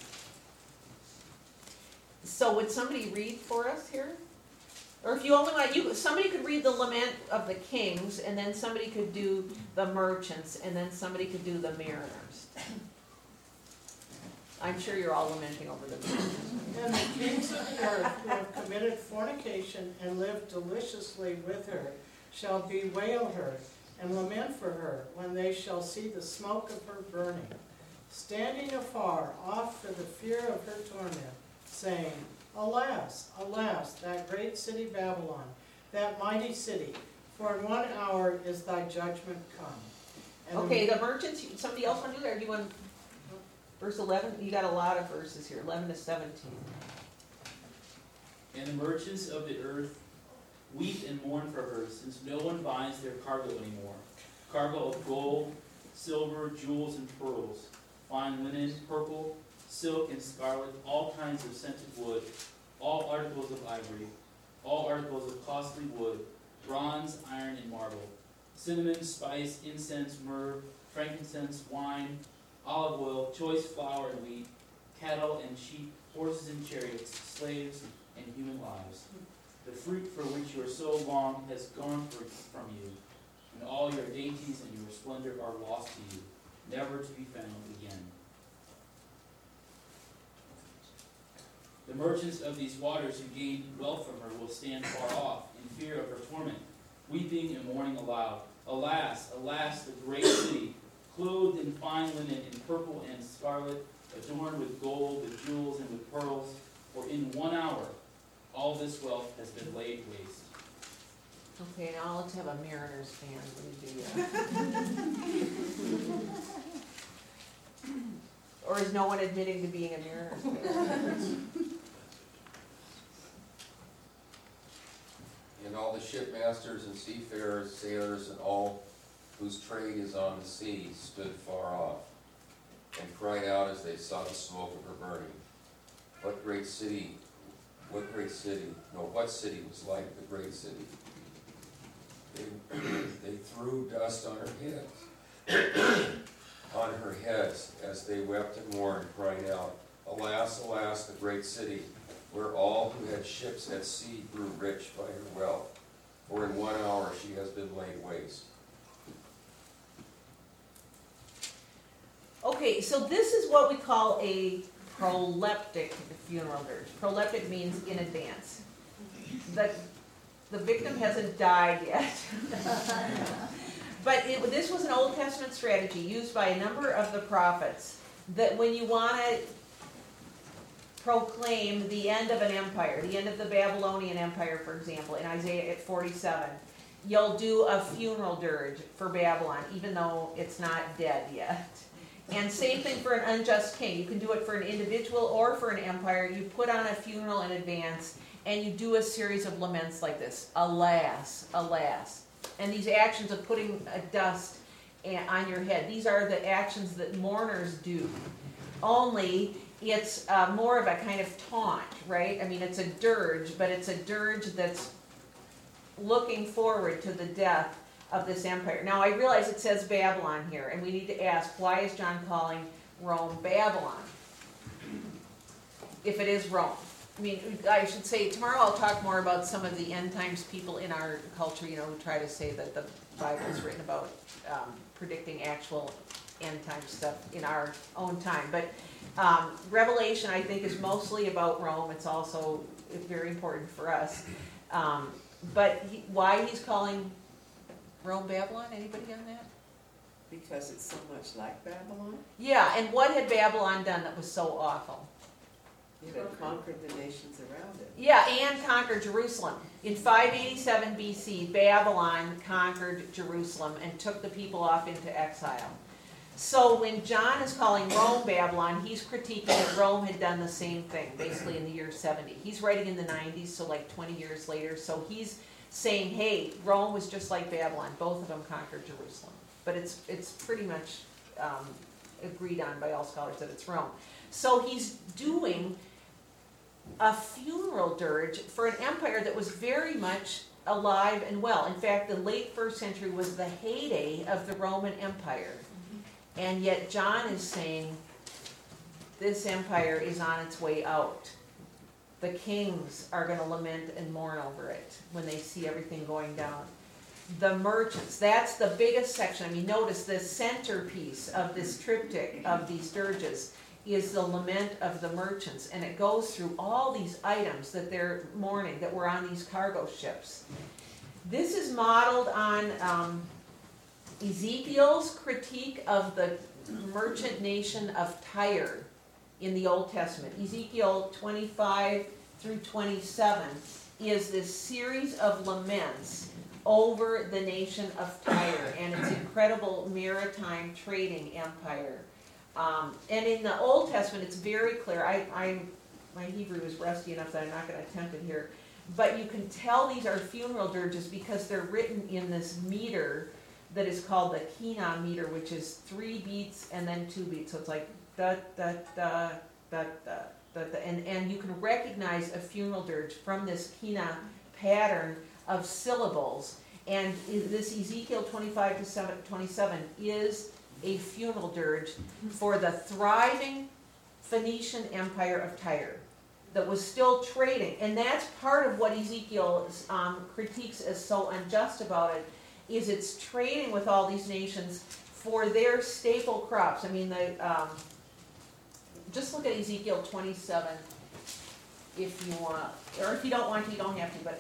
So would somebody read for us here? Or if you only want, somebody could read the lament of the kings, and then somebody could do the merchants, and then somebody could do the mariners. I'm sure you're all lamenting over the mariners. And the kings of the earth who have committed fornication and lived deliciously with her shall bewail her and lament for her when they shall see the smoke of her burning, standing afar off for the fear of her torment, saying, Alas, alas, that great city Babylon, that mighty city, for in 1 hour is thy judgment come. And Okay, the merchants, somebody else want to do that, or do you want, verse 11? You got a lot of verses here, 11 to 17. And the merchants of the earth weep and mourn for her, since no one buys their cargo anymore. Cargo of gold, silver, jewels, and pearls, fine linen, purple, silk, and scarlet, all kinds of scented wood, all articles of ivory, all articles of costly wood, bronze, iron, and marble, cinnamon, spice, incense, myrrh, frankincense, wine, olive oil, choice flour and wheat, cattle and sheep, horses and chariots, slaves and human lives. The fruit for which you are so long has gone from you, and all your dainties and your splendor are lost to you, never to be found again. The merchants of these waters who gained wealth from her will stand far off in fear of her torment, weeping and mourning aloud. Alas, alas, the great city, clothed in fine linen, in purple and scarlet, adorned with gold, with jewels, and with pearls, for in 1 hour all this wealth has been laid waste. Okay, now let's have a Mariners fan. Let me do that. Or is no one admitting to being a Mariners fan? And all the shipmasters and seafarers, sailors, and all whose trade is on the sea stood far off, and cried out as they saw the smoke of her burning. What city was like the great city? They threw dust on her heads, as they wept and mourned, crying out, Alas, alas, the great city, where all who had ships at sea grew rich by her wealth, for in 1 hour she has been laid waste. Okay, so this is what we call a proleptic funeral dirge. Proleptic means in advance. The victim hasn't died yet. But this was an Old Testament strategy used by a number of the prophets, that when you want to proclaim the end of an empire, the end of the Babylonian Empire, for example, in Isaiah 47, you'll do a funeral dirge for Babylon, even though it's not dead yet. And same thing for an unjust king. You can do it for an individual or for an empire. You put on a funeral in advance, and you do a series of laments like this. Alas, alas. And these actions of putting a dust on your head, these are the actions that mourners do. Only it's more of a kind of taunt, right? I mean, it's a dirge, but it's a dirge that's looking forward to the death of this empire. Now, I realize it says Babylon here, and we need to ask, why is John calling Rome Babylon? If it is Rome. I mean, I should say, tomorrow I'll talk more about some of the end times people in our culture, who try to say that the Bible is written about predicting actual end time stuff in our own time. But Revelation, I think, is mostly about Rome. It's also very important for us. But why he's calling Rome Babylon? Anybody on that? Because it's so much like Babylon. Yeah, and what had Babylon done that was so awful? It had conquered the nations around it. Yeah, and conquered Jerusalem. In 587 BC, Babylon conquered Jerusalem and took the people off into exile. So when John is calling Rome Babylon, he's critiquing that Rome had done the same thing, basically in the year 70. He's writing in the 90s, so like 20 years later. So he's saying, hey, Rome was just like Babylon. Both of them conquered Jerusalem. but it's pretty much agreed on by all scholars that it's Rome. So he's doing a funeral dirge for an empire that was very much alive and well. In fact, the late 1st century was the heyday of the Roman Empire. And yet John is saying this empire is on its way out. The kings are going to lament and mourn over it when they see everything going down. The merchants, that's the biggest section. I mean, notice the centerpiece of this triptych of these dirges is the lament of the merchants. And it goes through all these items that they're mourning that were on these cargo ships. This is modeled on Ezekiel's critique of the merchant nation of Tyre in the Old Testament. Ezekiel 25 through 27 is this series of laments over the nation of Tyre and its incredible maritime trading empire. And in the Old Testament, it's very clear. My Hebrew is rusty enough that I'm not going to attempt it here. But you can tell these are funeral dirges because they're written in this meter that is called the Kina meter, which is 3 beats and then 2 beats. So it's like da da da da da da, and you can recognize a funeral dirge from this Kina pattern of syllables. And this Ezekiel 25 to 27 is a funeral dirge for the thriving Phoenician empire of Tyre that was still trading. And that's part of what Ezekiel critiques as so unjust about it, is it's trading with all these nations for their staple crops. I mean, just look at Ezekiel 27 if you want, or if you don't want to, you don't have to, but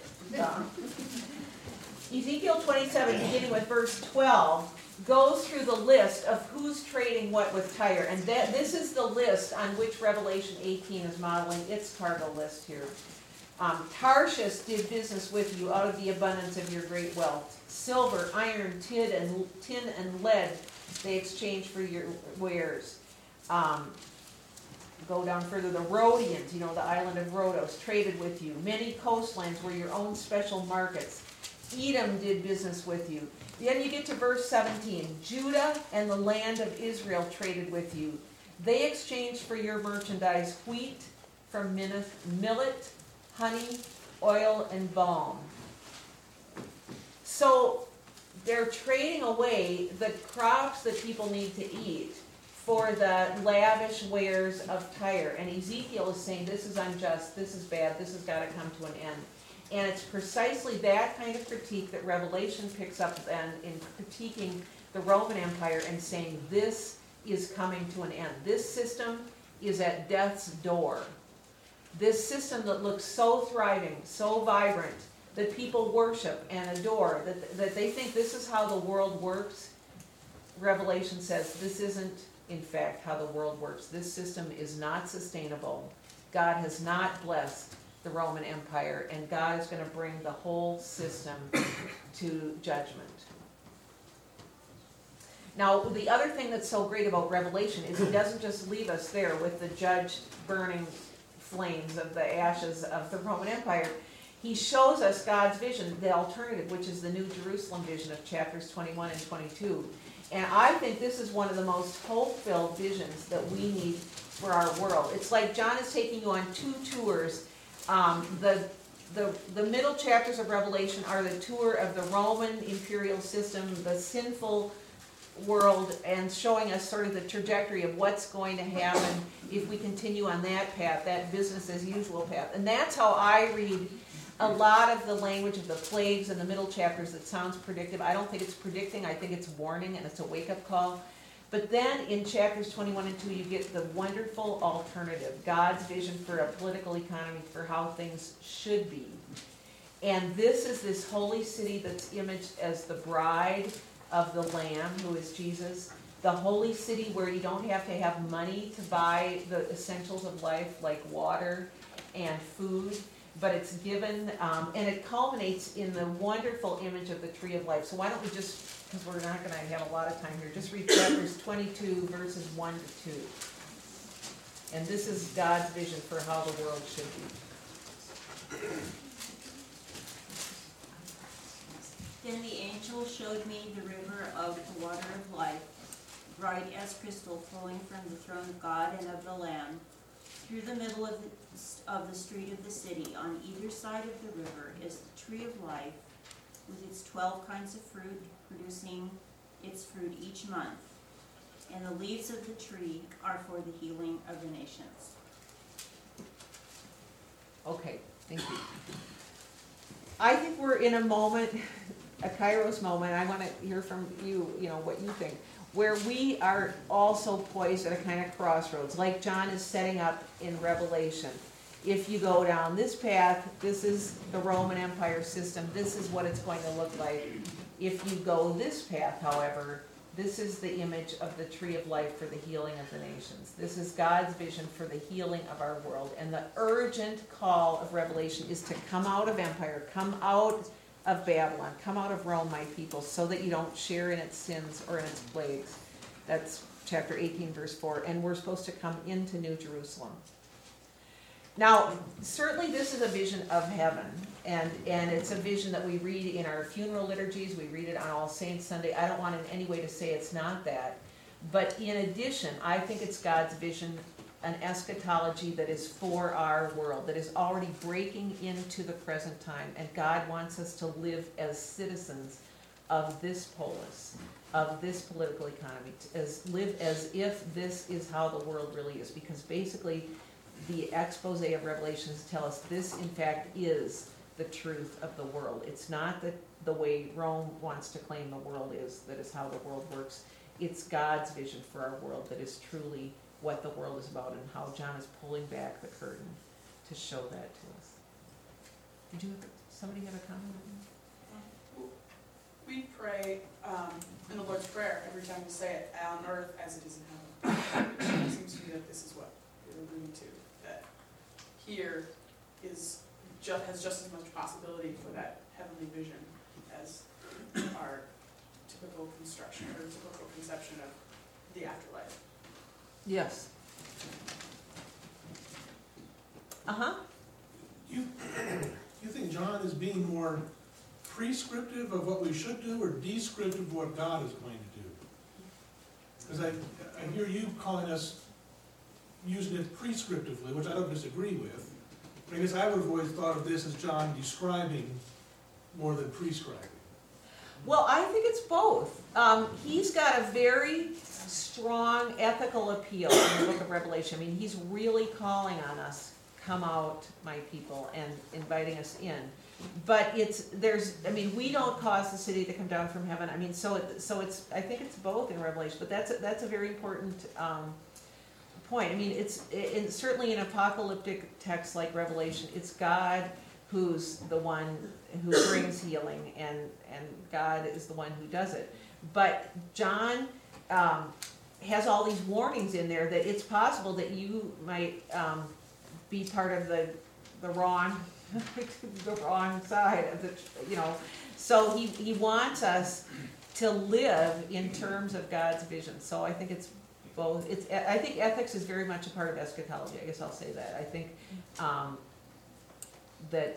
Ezekiel 27, beginning with verse 12, goes through the list of who's trading what with Tyre. And this is the list on which Revelation 18 is modeling its cargo list here. Tarshish did business with you out of the abundance of your great wealth. Silver, iron, tin, and lead they exchanged for your wares. Go down further, the Rhodians, the island of Rhodos, traded with you. Many coastlands were your own special markets. Edom did business with you. Then you get to verse 17. Judah and the land of Israel traded with you. They exchanged for your merchandise wheat from millet, honey, oil, and balm. So they're trading away the crops that people need to eat for the lavish wares of Tyre. And Ezekiel is saying this is unjust, this is bad, this has got to come to an end. And it's precisely that kind of critique that Revelation picks up then in critiquing the Roman Empire and saying this is coming to an end. This system is at death's door. This system that looks so thriving, so vibrant, that people worship and adore, that they think this is how the world works. Revelation says this isn't, in fact, how the world works. This system is not sustainable. God has not blessed the Roman Empire, and God is going to bring the whole system to judgment. Now, the other thing that's so great about Revelation is he doesn't just leave us there with the judged burning flames of the ashes of the Roman Empire. He shows us God's vision, the alternative, which is the New Jerusalem vision of chapters 21 and 22. And I think this is one of the most hope-filled visions that we need for our world. It's like John is taking you on 2 tours. The middle chapters of Revelation are the tour of the Roman imperial system, the sinful world, and showing us sort of the trajectory of what's going to happen if we continue on that path, that business as usual path. And that's how I read a lot of the language of the plagues in the middle chapters that sounds predictive. I don't think it's predicting, I think it's warning, and it's a wake-up call. But then in chapters 21 and 2, you get the wonderful alternative, God's vision for a political economy, for how things should be. And this is this holy city that's imaged as the bride of the Lamb, who is Jesus. The holy city where you don't have to have money to buy the essentials of life, like water and food, but it's given, and it culminates in the wonderful image of the tree of life. So why don't we just, because we're not going to have a lot of time here, just read chapters 22, verses 1 to 2. And this is God's vision for how the world should be. Then the angel showed me the river of the water of life, bright as crystal, flowing from the throne of God and of the Lamb. Through the middle of the street of the city, on either side of the river, is the tree of life, with its 12 kinds of fruit, producing its fruit each month. And the leaves of the tree are for the healing of the nations. Okay, thank you. I think we're in a moment, a Kairos moment. I want to hear from you, what you think, where we are also poised at a kind of crossroads, like John is setting up in Revelation. If you go down this path, this is the Roman Empire system, this is what it's going to look like. If you go this path, however, this is the image of the tree of life for the healing of the nations. This is God's vision for the healing of our world. And the urgent call of Revelation is to come out of empire, come out of Babylon, come out of Rome, my people, so that you don't share in its sins or in its plagues. That's chapter 18, verse 4. And we're supposed to come into New Jerusalem. Now, certainly this is a vision of heaven, and it's a vision that we read in our funeral liturgies, we read it on All Saints Sunday. I don't want in any way to say it's not that, but in addition, I think it's God's vision, an eschatology that is for our world, that is already breaking into the present time, and God wants us to live as citizens of this polis, of this political economy, live as if this is how the world really is, because basically, the expose of Revelations tell us this, in fact, is the truth of the world. It's not the way Rome wants to claim the world is, that is how the world works. It's God's vision for our world that is truly what the world is about, and how John is pulling back the curtain to show that to us. Did somebody have a comment? We pray in the Lord's Prayer every time we say it, on earth as it is in heaven. It seems to me that this is what we're agreeing to. That here has just as much possibility for that heavenly vision as our typical construction or typical conception of the afterlife. Yes. Uh-huh. You think John is being more prescriptive of what we should do or descriptive of what God is going to do? Because I hear you calling us using it prescriptively, which I don't disagree with. But I guess I would have always thought of this as John describing more than prescribing. Well, I think it's both. He's got a very strong ethical appeal in the book of Revelation. I mean, he's really calling on us, come out, my people, and inviting us in. But we don't cause the city to come down from heaven. I mean, so it's, I think it's both in Revelation, but that's a very important point. I mean, it's certainly in apocalyptic texts like Revelation, it's God who's the one who brings healing, and God is the one who does it. But John has all these warnings in there that it's possible that you might be part of the wrong the wrong side of the, So he wants us to live in terms of God's vision. So I think it's both. I think ethics is very much a part of eschatology. I guess I'll say that. I think that,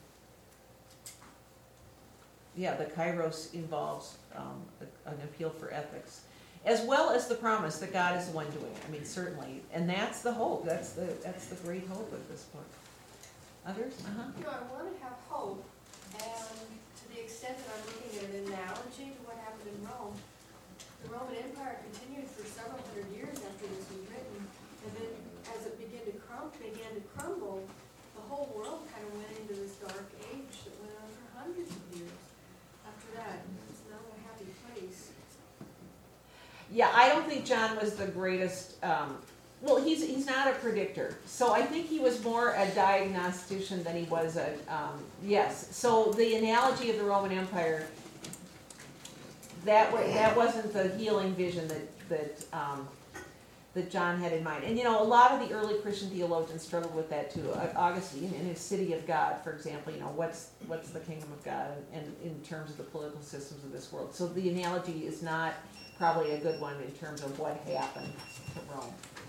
the Kairos involves an appeal for ethics, as well as the promise that God is the one doing it. I mean, certainly, and that's the hope. That's the great hope of this book. Others? Uh-huh. I want to have hope, and to the extent that I'm looking at an analogy to what happened in Rome, the Roman Empire continued for several hundred years after this was written, and then as it began to crumble, the whole world kind of went into this dark age that went on for hundreds of years after that. It's now a happy place. Yeah, I don't think John was the greatest. Well, he's not a predictor, so I think he was more a diagnostician than he was a, yes. So the analogy of the Roman Empire, that wasn't the healing vision that John had in mind. And a lot of the early Christian theologians struggled with that too. Augustine, in his City of God, for example, what's the kingdom of God, and in terms of the political systems of this world. So the analogy is not probably a good one in terms of what happened to Rome.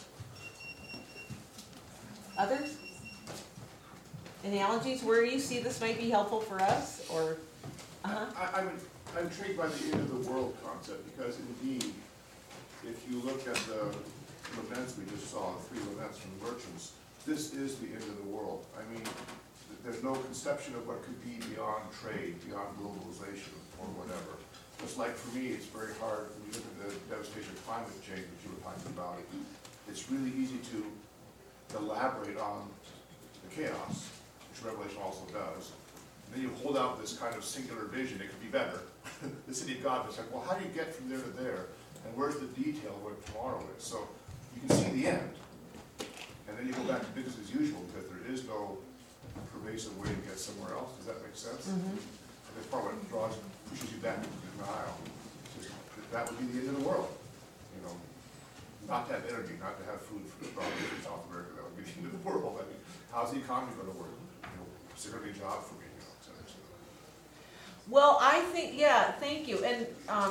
Others? Analogies where you see this might be helpful for us, or I'm intrigued by the end of the world concept, because indeed, if you look at the events we just saw, 3 events from the merchants, this is the end of the world. I mean, there's no conception of what could be beyond trade, beyond globalization, or whatever. Just like for me, it's very hard, when you look at the devastation of climate change that you were talking about, it's really easy to elaborate on the chaos, which Revelation also does. And then you hold out this kind of singular vision, it could be better. The city of God, it's like, well, how do you get from there to there? And where's the detail of what tomorrow is? So you can see the end. And then you go back to business as usual, because there is no pervasive way to get somewhere else. Does that make sense? Mhm. And that's part of what pushes you back into denial. That would be the end of the world. You know, not to have energy, not to have food for the problems in South America, that would be the end of the world. I mean, how's the economy going to work? You know, is there going to be a job for me? You know, et cetera, et cetera. Well, I think, yeah, thank you, and,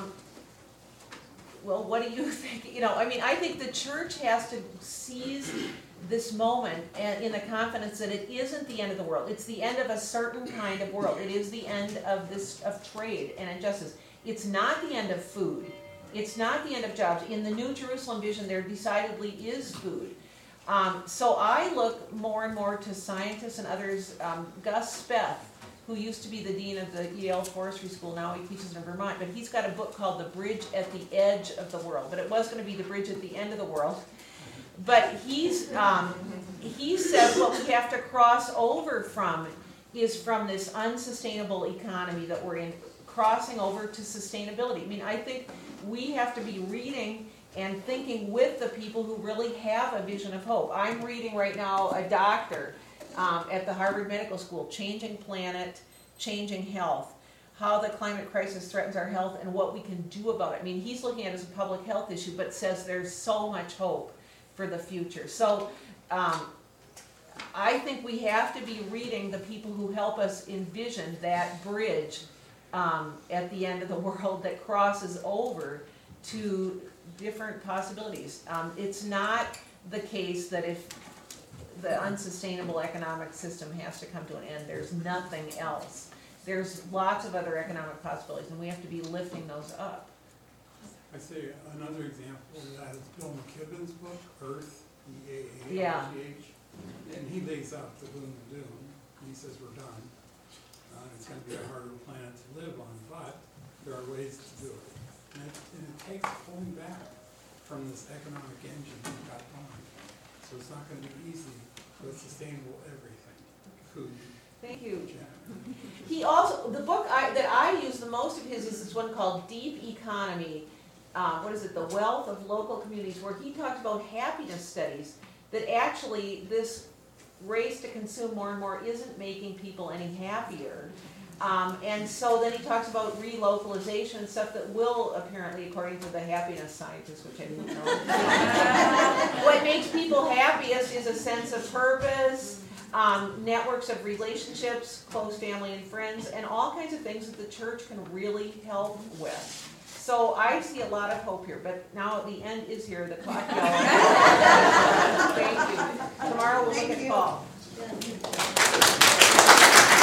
well, what do you think? You know, I mean, I think the church has to seize this moment and in the confidence that it isn't the end of the world. It's the end of a certain kind of world. It is the end of trade and injustice. It's not the end of food. It's not the end of jobs. In the New Jerusalem vision, there decidedly is food. So I look more and more to scientists and others. Gus Speth, who used to be the dean of the Yale Forestry School, now he teaches in Vermont, but he's got a book called The Bridge at the Edge of the World. But it was going to be The Bridge at the End of the World. But he says what we have to cross over from is from this unsustainable economy that we're in, crossing over to sustainability. I mean, I think we have to be reading and thinking with the people who really have a vision of hope. I'm reading right now a doctor at the Harvard Medical School, Changing Planet, Changing Health, how the climate crisis threatens our health and what we can do about it. I mean, he's looking at it as a public health issue, but says there's so much hope for the future. So I think we have to be reading the people who help us envision that bridge at the end of the world that crosses over to different possibilities. It's not the case that if the unsustainable economic system has to come to an end, there's nothing else. There's lots of other economic possibilities, and we have to be lifting those up. I say another example of that is Bill McKibben's book, Earth, E-A-A-R-T-H. Yeah. And he lays out the gloom and doom. He says we're done. It's going to be a harder planet to live on, but there are ways to do it. And it takes pulling back from this economic engine we've got going. So it's not going to be easy with sustainable everything. Food. Thank you. Jam. He also, the book that I use the most of his is this one called Deep Economy. What is it? The Wealth of Local Communities, where he talks about happiness studies, that actually this race to consume more and more isn't making people any happier. And so then he talks about relocalization and stuff that will, apparently, according to the happiness scientists, which I didn't know, what makes people happiest is a sense of purpose, networks of relationships, close family and friends, and all kinds of things that the church can really help with. So I see a lot of hope here, but now the end is here, the clock yells.